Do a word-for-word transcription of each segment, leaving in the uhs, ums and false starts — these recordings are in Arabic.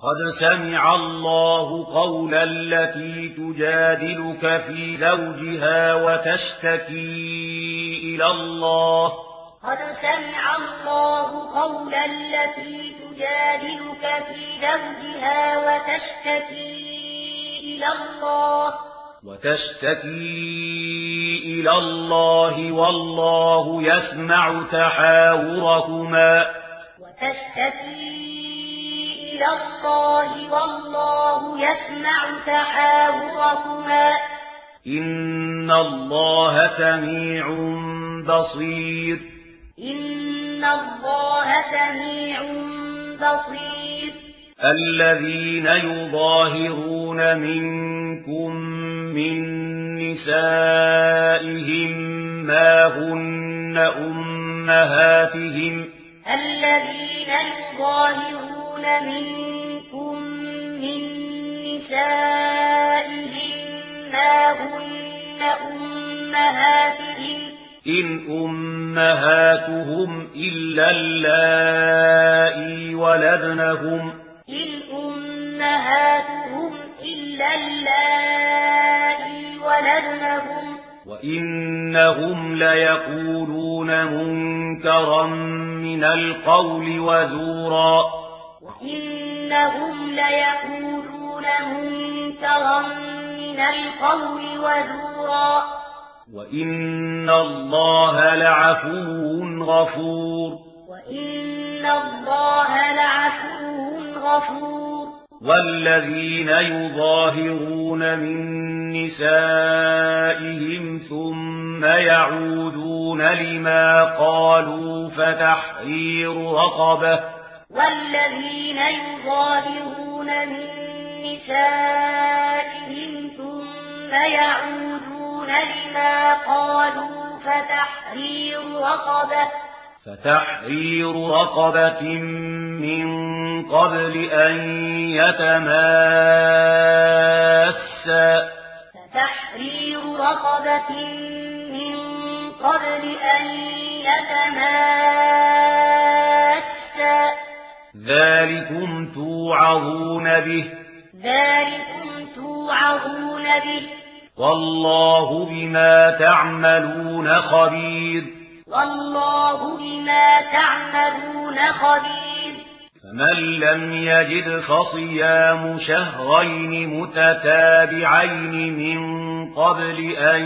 قد سمع الله قول التي تجادلك في زوجها وتشتكي إلى الله قد سمع الله قول التي تجادلك في زوجها وتشتكي إلى الله وتشتكي إلى الله والله يسمع تحاوركما وتشتكي إلى الله والله يسمع تحاوركما إن الله سميع بصير إن الله سميع بصير الذين يظاهرون منكم من نسائهم ما هن أمهاتهم الذين يظاهرون منكم من نسائهم ما هن أمهاتهم إن أمهاتهم إلا اللائي ولدنهم إن أمهاتهم إلا اللائي ولدنهم وإنهم ليقولون منكرا من القول وزورا وإنهم ليقولون منكرا من القول وزورا وإن الله لعفو غفور وإن الله لعفو غفور والذين يظاهرون من نسائهم ثم يعودون لما قالوا فتحرير رقبة والذين يظاهرون من نسائهم ثم يعودون لما قالوا فتحرير رقبة فتحرير رقبة من قبل أن يتماسا فتحرير رقبة من قبل أن يتماسا ذلكم توعظون به ذلكم توعظون به والله بما تعملون خبير والله بما تعملون خبير فمن لم يجد فصيام شهرين متتابعين من قبل أن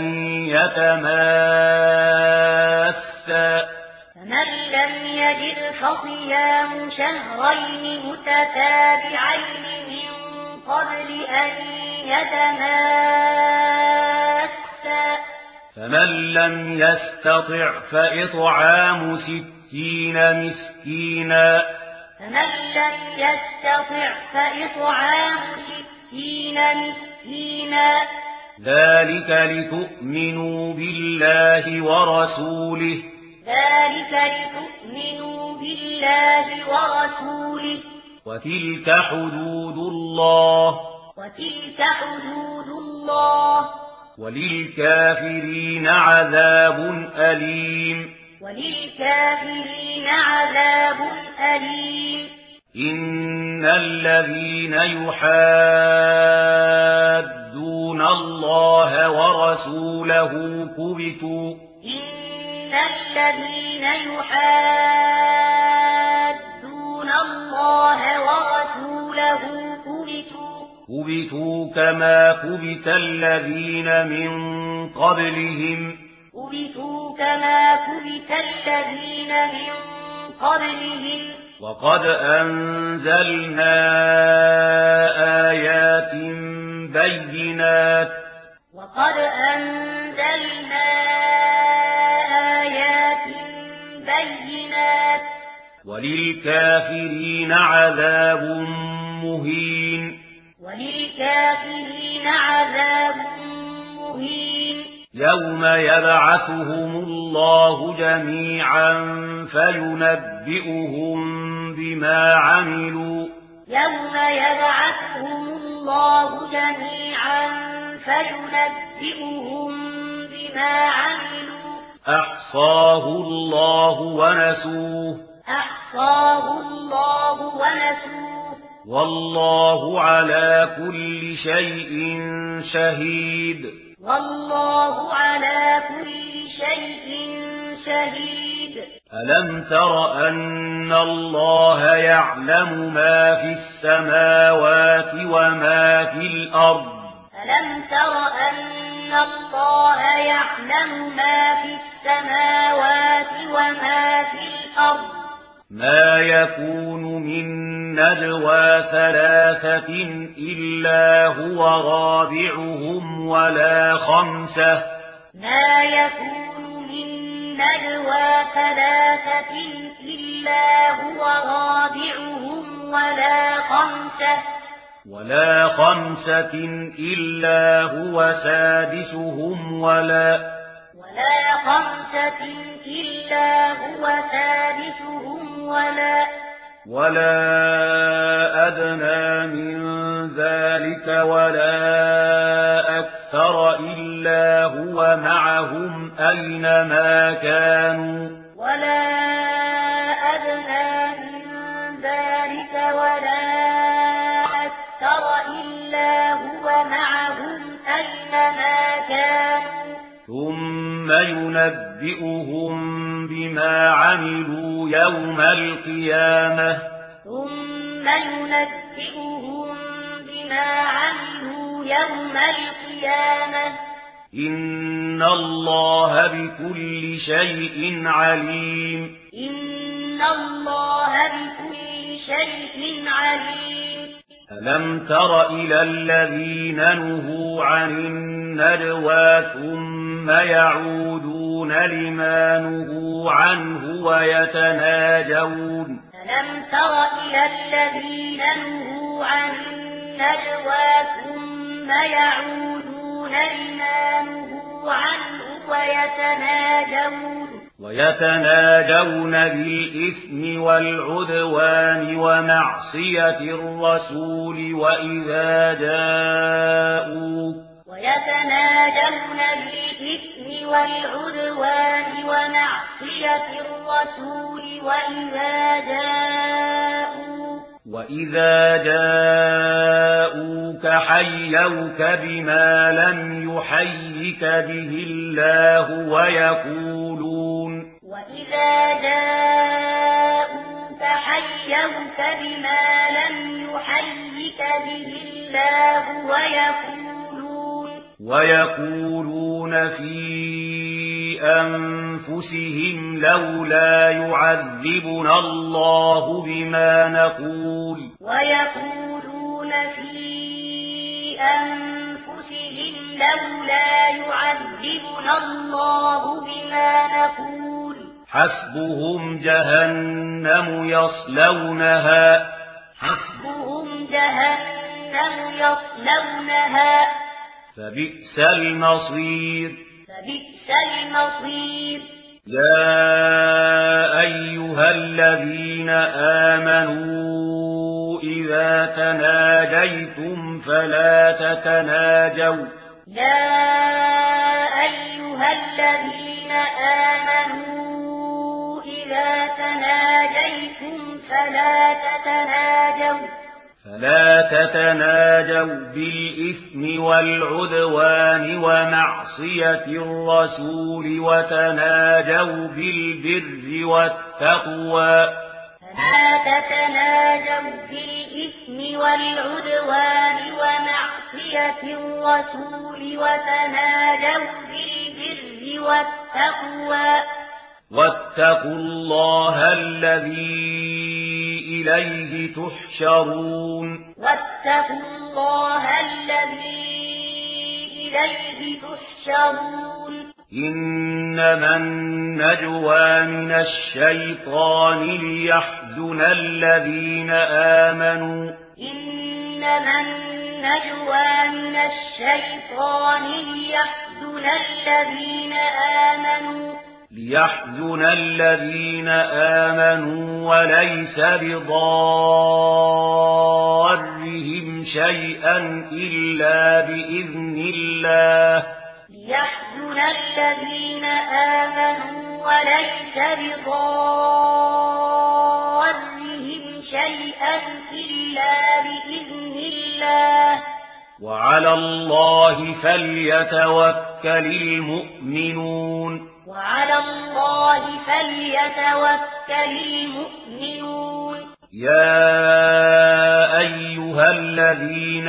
يتماسا فمن لم يجد فصيام شهرين متتابعين من قبل أن يتماسا فمن لم يستطع فإطعام ستين مسكينا فمن لم يستطع فإطعام ستين مسكينا ذلك لتؤمنوا بالله ورسوله ذلك لتؤمنوا بالله ورسوله وتلك حدود الله وتلك حدود الله وللكافرين عذاب أليم وللكافرين عذاب أليم إن الذين يحادون الله ورسوله كبتوا إن الذين يحادون الله ورسوله كبتوا كبتوا كما كبت الذين من قبلهم كبتوا كما كبت الذين من قبلهم وقد أنزلنا آيات بينات وقد أنزلنا آيات بينات وللكافرين عذاب مهين وللكافرين عذاب مهين يوم يبعثهم الله جميعا فينبئهم بما عملوا يوم يبعثهم الله جميعا فينبئهم بما عملوا أحصاه الله ونسوه أحصاه الله ونسوه والله على كل شيء شهيد والله على كل شيء شهيد ألم تر أن الله يعلم ما في السماوات وما في الأرض ألم تر أن الله يعلم ما في السماوات وما في الأرض ما يكون من نجوى ثلاثة إلا هو رابعهم ولا خمسة ما يكون من نجوى ثلاثة إلا هو رابعهم ولا خمسة ولا خمسة إلا هو سادسهم ولا ولا خمسة إلا هو سادسهم ولا ولا أدنى من ذلك ولا أكثر إلا هو معهم أينما كانوا ولا أدنى من ذلك ولا أكثر إلا هو معهم أينما كانوا ثم ينبئهم بما عملوا يوم القيامة ثم ينبئهم بما عملوا يوم القيامة إن الله بكل شيء عليم إن الله بكل شيء عليم ألم تر إلى الذين نهوا عن النجوى ثم يعودون لما نهوا عنه ويتناجون ألم تر إلى الذين نهوا عن النجوى ثم يعودون لما نهوا عنه ويتناجون ويتناجون بالإثم والعدوان ومعصية الرسول وإذا جاءوك ويتناجون بالإثم والعدوان ومعصية الرسول وإذا جاءوك وإذا جاءوك حيوك بما لم يحيك به الله ويقولون وإذا جاءوك حيوك بما لم يحيك به الله ويقولون ويقولون في أنفسهم لولا يعذبنا الله بما نقول ويقولون في أنفسهم لولا يعذبنا الله بما نقول حسبهم جهنم يصلونها حسبهم جهنم يصلونها فبئس المصير فبئس المصير يا أيها الذين آمنوا إذا تناجيتم فلا تتناجوا يا أيها الذين آمنوا إذا تناجيتم فلا تتناجوا فلا تتناجوا بالإثم والعدوان ومعصية الرسول وتناجوا بالبر والتقوى فلا تتناجوا بالإثم والعدوان ومعصية الرسول وتناجوا بالبر والتقوى واتقوا الله الذي إليه تحشرون واتقوا الله الذي إليه تحشرون إنما النجوى من الشيطان ليحزن الذين آمنوا إنما النجوى من الشيطان ليحزن الذين آمنوا ليحزن الذين آمنوا وليس بضارهم شيئا إلا بإذن الله ليحزن الذين آمنوا وليس بضارهم شيئا إلا بإذن الله وعلى الله فليتوكل المؤمنون وعلى الله فليتوكل المؤمنون يا أيها الذين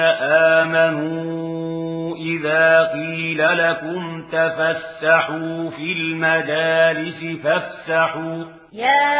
آمنوا إذا قيل لكم تفسحوا في المجالس فافسحوا يا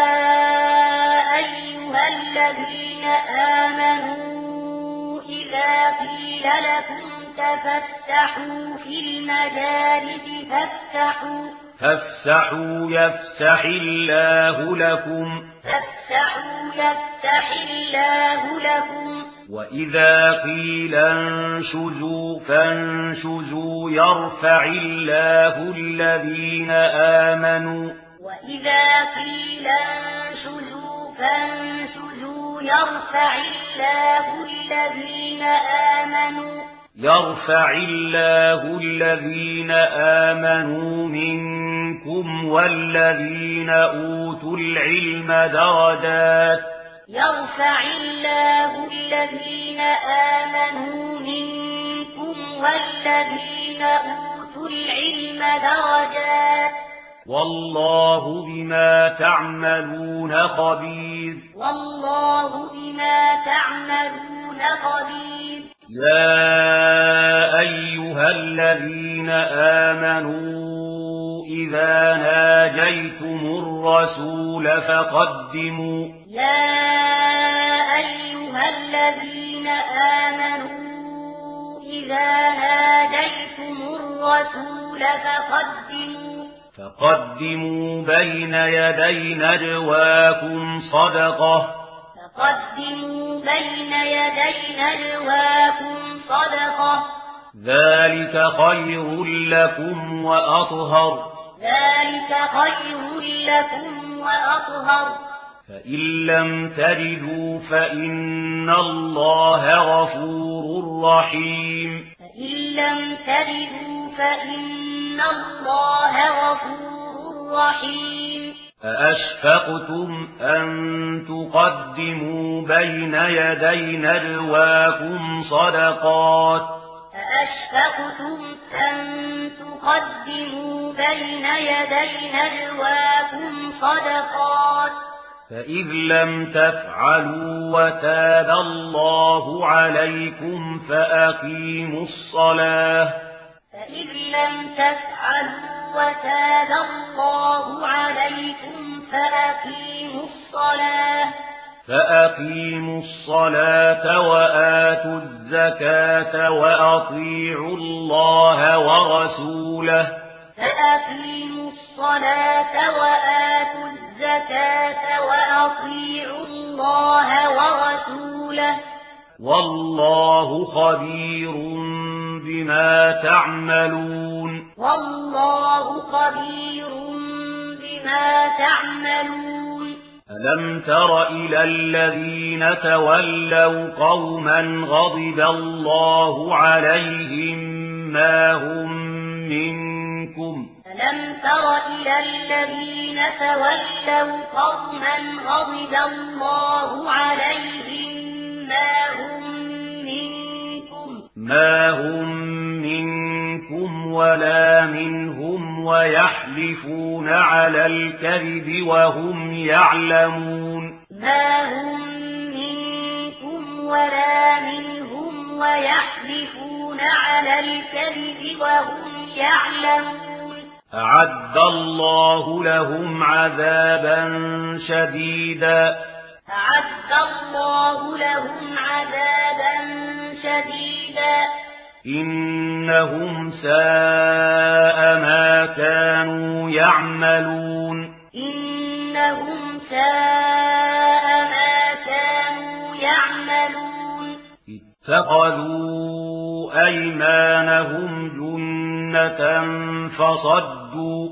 أيها الذين آمنوا إذا قيل لكم تفسحوا في المجالس فافسحوا فافسحوا يفسح الله لكم فافسحوا يفسح الله لكم وإذا قيل انشزوا فانشزوا يرفع الله الذين آمنوا وإذا قيل انشزوا فانشزوا يرفع الله الذين آمنوا يرفع الله الذين آمنوا منكم والذين أوتوا العلم درجات يرفع الله الذين آمنوا منكم والذين أوتوا العلم درجات والله بما تعملون خبير والله بما تعملون خبير يا أيها الذين آمنوا إذا ناجيتم الرسول فقدموا يا أيها الذين آمنوا إذا ناجيتم الرسول فقدموا فقدموا بين يدي نجواكم صدقة فقدموا بين يدي نجواكم صدقة ذلك خير لكم وأطهر ذلك خير لكم وأطهر فإن لم تجدوا فإن الله غفور رحيم فإن لم تجدوا فإن الله غفور رحيم أأشفقتم أن تقدموا بين يدي نجواكم صدقات أأشفقتم أن تقدموا بين يدي نجواكم صدقات فإذ لم تفعلوا وتاب الله عليكم فأقيموا الصلاة فإذ لم تفعلوا وتاب الله عليكم فأقيموا الصلاة فأقيموا الصلاة وآتوا الزكاة وأطيعوا الله ورسوله فأقيموا الصلاة وآتوا الزكاة وأطيعوا الله ورسوله والله خبير بما تعملون والله خبير بما تعملون ألم تر إلى الذين تولوا قوما غضب الله عليهم ما هم منكم ألم تر إلى الذين تولوا قوما غضب الله عليهم ما هم منكم ما هم منكم ولا منهم ويحلفون على الكذب وهم يعلمون ما هم منكم ولا منهم ويحلفون على الكذب وهم يعلمون أعد الله لهم عذابا شديدا أعد الله لهم عذابا شديدا إنهم ساء ما كانوا يعملون إنهم ساء ما كانوا يعملون اتخذوا أيمانهم جنة فصدوا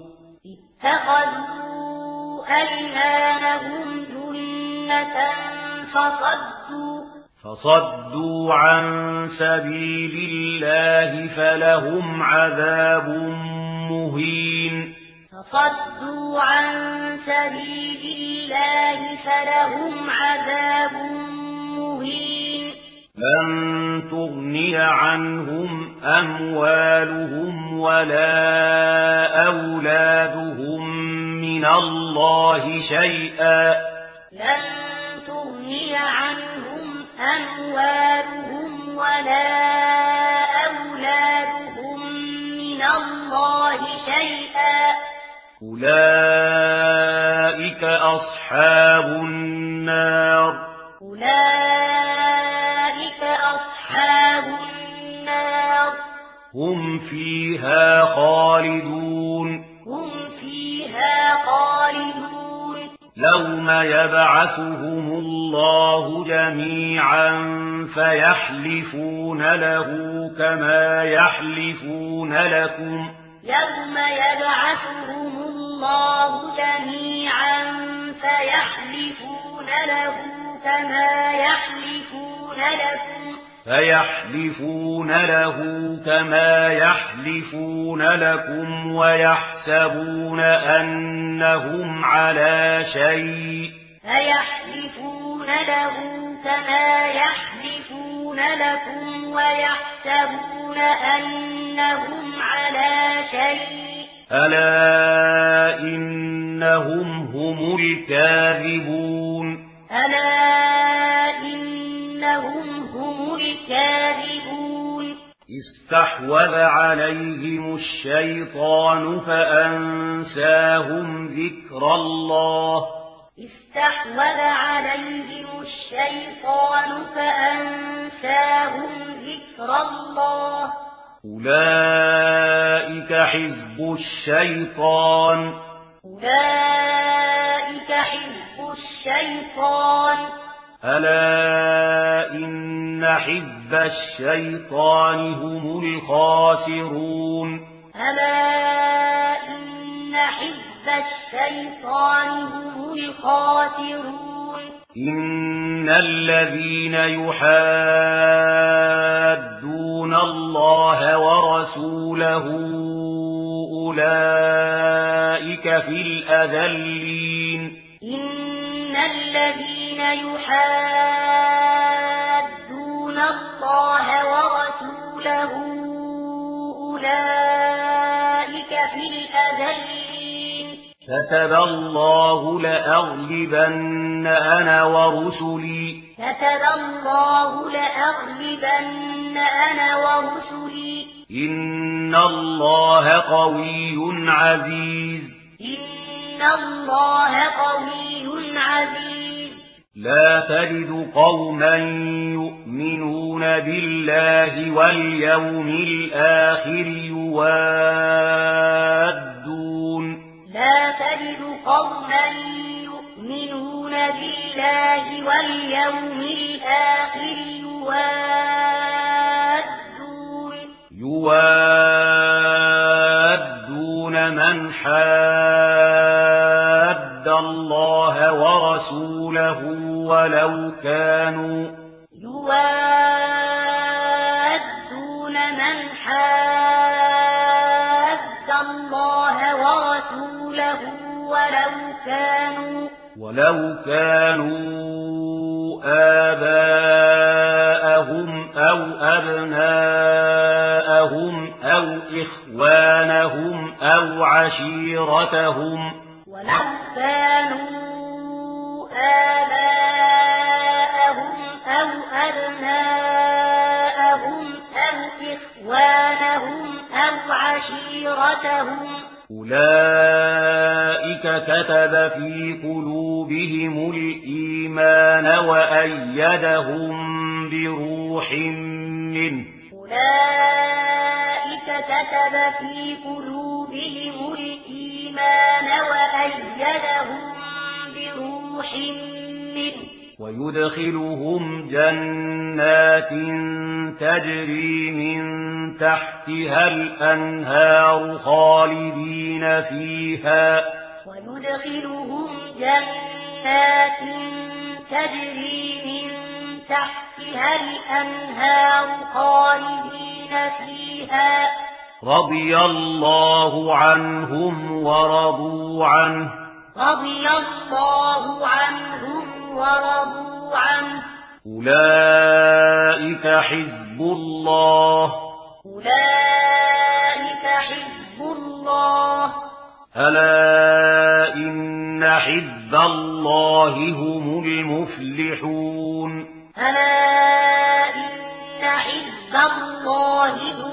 اتخذوا أيمانهم جنة فصدوا فصدوا عن سبيل الله فلهم عذاب مهين فصدوا عن سبيل الله فلهم عذاب مهين مهين لن تغني عنهم أموالهم ولا أولادهم من الله شيئا لن تغني عنهم أموالهم ولا أولادهم من الله شيئا أولئك أصحاب النار أولئك أصحاب النار هم فيها خالدون هم فيها خالدون يوم يبعثهم الله جميعا فيحلفون له كما يحلفون لكم يوم يبعثهم الله جميعا فيحلفون له كما يحلفون لكم فيحلفون له كما يحلفون لكم ويحسبون أنهم على شيء فيحلفون له كما يحلفون لكم ويحسبون أنهم على شيء ألا إنهم هم الكاذبون ألا إنهم هم الكاذبون استحوذ عليهم الشيطان فأنساهم ذكر الله استحوذ عليهم الشيطان فأنساهم ذكر الله أولئك حزب الشيطان أولئك حزب الشيطان ألا إن حزب الشيطان هم الخاسرون ألا إن حزب الشيطان هم الخاسرون إن الذين يحادون الله ورسوله أولئك في الأذلين إن الذين يحادون الله ورسوله أولئك في الأذلين كتب الله لأغلبن أنا ورسلي كتب الله لأغلبن أنا ورسلي إن الله قوي عزيز إن الله قوي عزيز لا تجد قوما يؤمنون بالله واليوم الآخر يوادون لا تجد قوما يؤمنون بالله واليوم الآخر يوادون يوادون من حاد الله ورسوله ولو كانوا يوادون من حاد الله ورسوله ولو كانوا ولو كانوا آباءهم أو أبناءهم أو إخوانهم أو عشيرتهم ولو كانوا آباءهم أو أبناءهم أو إخوانهم أو عشيرتهم أولئك كتب في قلوبهم الإيمان وأيدهم بروح منه أولئك كتب في قلوبهم الإيمان وأيدهم بروح منه ويدخلهم جنات تجري من تحتها الأنهار خالدين فيها ويدخلهم جنات تجري من تحتها الأنهار خالدين فيها رضي الله عنهم ورضوا عنه رضي الله عنهم ورضوا عنه أولئك حزب الله أولئك حزب الله ألا إن حزب الله هم المفلحون ألا إن حزب الله